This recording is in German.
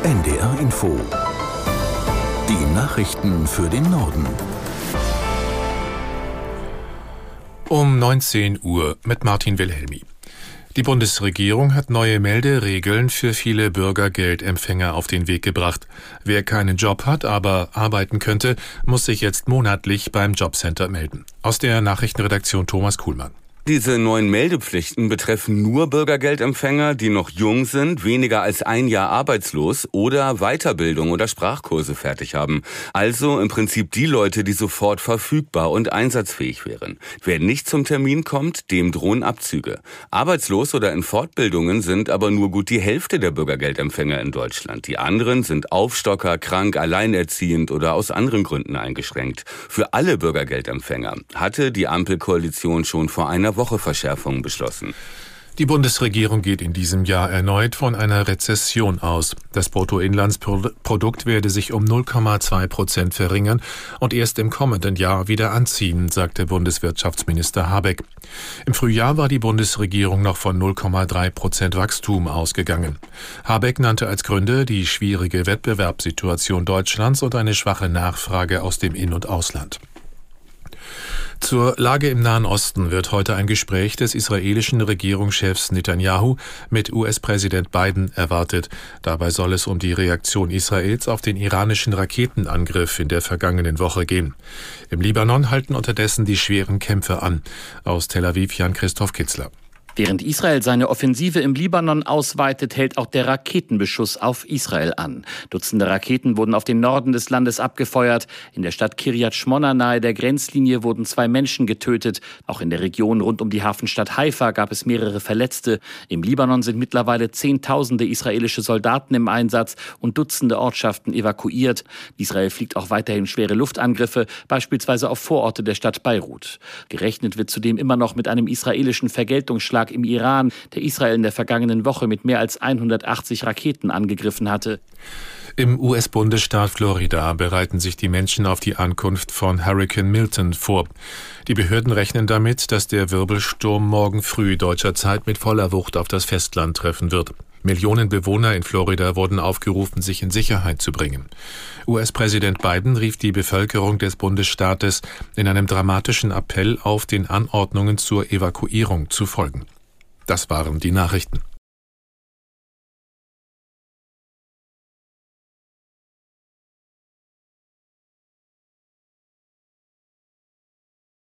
NDR Info. Die Nachrichten für den Norden. Um 19 Uhr mit Martin Wilhelmi. Die Bundesregierung hat neue Melderegeln für viele Bürgergeldempfänger auf den Weg gebracht. Wer keinen Job hat, aber arbeiten könnte, muss sich jetzt monatlich beim Jobcenter melden. Aus der Nachrichtenredaktion Thomas Kuhlmann. Diese neuen Meldepflichten betreffen nur Bürgergeldempfänger, die noch jung sind, weniger als ein Jahr arbeitslos oder Weiterbildung oder Sprachkurse fertig haben. Also im Prinzip die Leute, die sofort verfügbar und einsatzfähig wären. Wer nicht zum Termin kommt, dem drohen Abzüge. Arbeitslos oder in Fortbildungen sind aber nur gut die Hälfte der Bürgergeldempfänger in Deutschland. Die anderen sind Aufstocker, krank, alleinerziehend oder aus anderen Gründen eingeschränkt. Für alle Bürgergeldempfänger hatte die Ampelkoalition schon vor einer Woche Verschärfungen beschlossen. Die Bundesregierung geht in diesem Jahr erneut von einer Rezession aus. Das Bruttoinlandsprodukt werde sich um 0,2% verringern und erst im kommenden Jahr wieder anziehen, sagte Bundeswirtschaftsminister Habeck. Im Frühjahr war die Bundesregierung noch von 0,3% Wachstum ausgegangen. Habeck nannte als Gründe die schwierige Wettbewerbssituation Deutschlands und eine schwache Nachfrage aus dem In- und Ausland. Zur Lage im Nahen Osten wird heute ein Gespräch des israelischen Regierungschefs Netanyahu mit US-Präsident Biden erwartet. Dabei soll es um die Reaktion Israels auf den iranischen Raketenangriff in der vergangenen Woche gehen. Im Libanon halten unterdessen die schweren Kämpfe an. Aus Tel Aviv Jan-Christoph Kitzler. Während Israel seine Offensive im Libanon ausweitet, hält auch der Raketenbeschuss auf Israel an. Dutzende Raketen wurden auf den Norden des Landes abgefeuert. In der Stadt Kiryat Shmona nahe der Grenzlinie wurden 2 Menschen getötet. Auch in der Region rund um die Hafenstadt Haifa gab es mehrere Verletzte. Im Libanon sind mittlerweile Zehntausende israelische Soldaten im Einsatz und Dutzende Ortschaften evakuiert. Israel fliegt auch weiterhin schwere Luftangriffe, beispielsweise auf Vororte der Stadt Beirut. Gerechnet wird zudem immer noch mit einem israelischen Vergeltungsschlag im Iran, der Israel in der vergangenen Woche mit mehr als 180 Raketen angegriffen hatte. Im US-Bundesstaat Florida bereiten sich die Menschen auf die Ankunft von Hurricane Milton vor. Die Behörden rechnen damit, dass der Wirbelsturm morgen früh deutscher Zeit mit voller Wucht auf das Festland treffen wird. Millionen Bewohner in Florida wurden aufgerufen, sich in Sicherheit zu bringen. US-Präsident Biden rief die Bevölkerung des Bundesstaates in einem dramatischen Appell auf, den Anordnungen zur Evakuierung zu folgen. Das waren die Nachrichten.